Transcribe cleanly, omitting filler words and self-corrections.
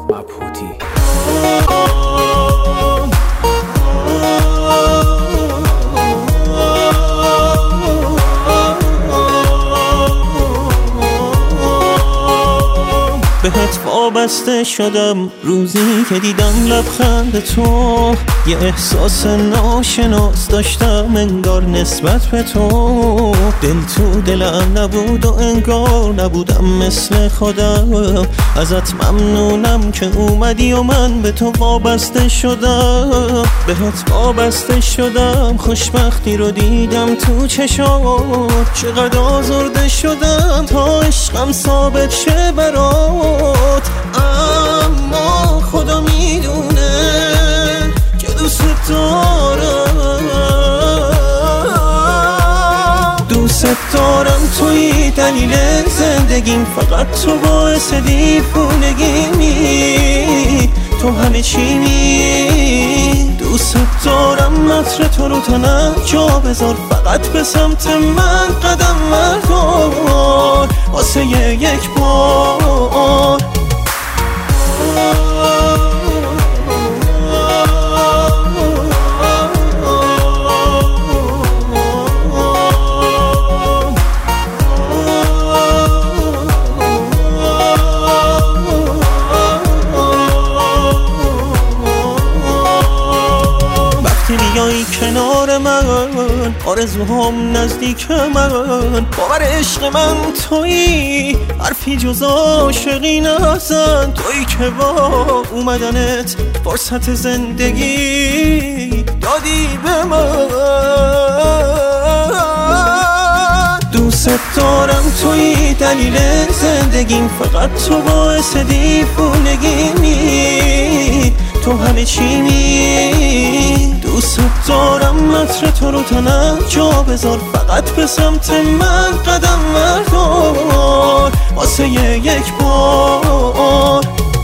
مبهوتی. بهت وابسته شدم روزی که دیدم لبخند تو، یه احساس ناشناس داشتم انگار نسبت به تو. دل تو دلم نبود و انگار نبودم مثل خودم. ازت ممنونم که اومدی و من به تو وابسته شدم. بهت وابسته شدم، خوشبختی رو دیدم تو چشات. چقدر آزرده شدم تا عشقم ثابت شه برات. اما خدا میدونه که دوست دارم، دوست دارم. توی دلیل زندگیم، فقط تو باعث دیوونگیمی، تو همه چیمی. دوست دارم، عطر تو رو تنم جا بذار، فقط به سمت من قدم بردار واسه یک بار. بیایی کنار من، آرزوهام نزدیک من. باور عشق من تویی، حرفی جز عاشقی نزن. تویی که با اومدنت فرصت زندگی دادی به من. دوست دارم، تویی دلیل زندگیم، فقط تو باعث دیوونگیمی، تو همه چیمی. دوست دارم، عطر تو رو تنم جا بذار، فقط به سمت من قدم بردار واسه یک بار.